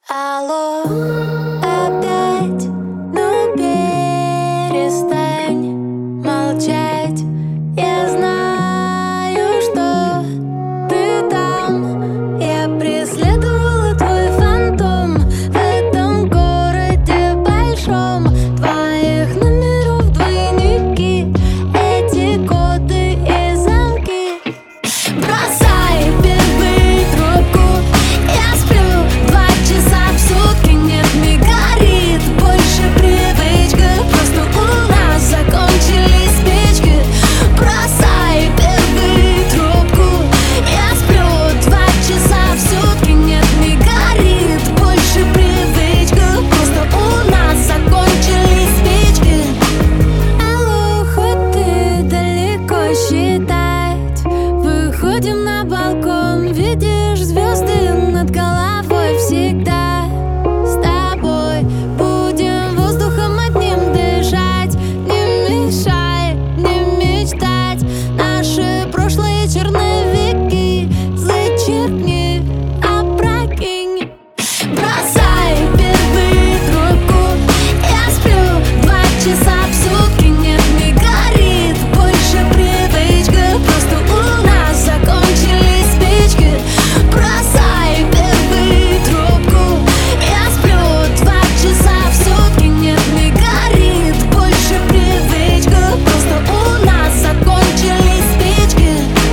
Алло, опять, ну перестань молчать. Я знаю, что ты там. Я преследовала твой фантом в этом городе большом. Твоих номеров двойники, эти коды и замки. Бросай первую трубку, я сплю 2 часа в сутки. Нет, не горит больше привычка, просто у нас закончились спички. Бросай первую трубку, я сплю 2 часа в сутки. Нет, не горит больше привычка, просто у нас закончились спички. Алло, хоть ты далеко считать, выходим на балкон, видишь звезды над головой всегда. С тобой будем воздухом одним дышать. Не мешай, не мечтать, наши прошлые черновики зачеркни, опрокинь. Бросай первую трубку, я сплю 2 часа в сутки. Нет, не горит больше привычка, просто у нас закончились спички. Бросай первую трубку, я сплю 2 часа в сутки. Нет, не горит больше привычка, просто у нас закончились спички.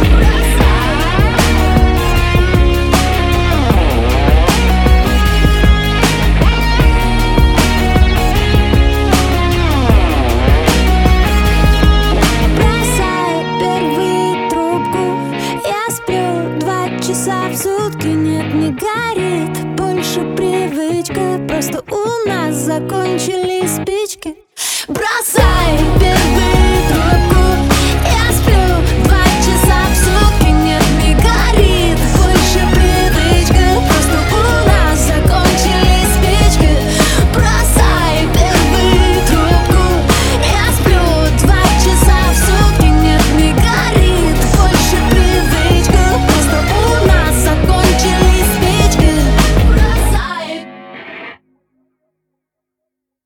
Бросай первую трубку, я сплю 2 часа в сутки. Нет, не горит больше привычка, просто у нас закончились спички. Бросай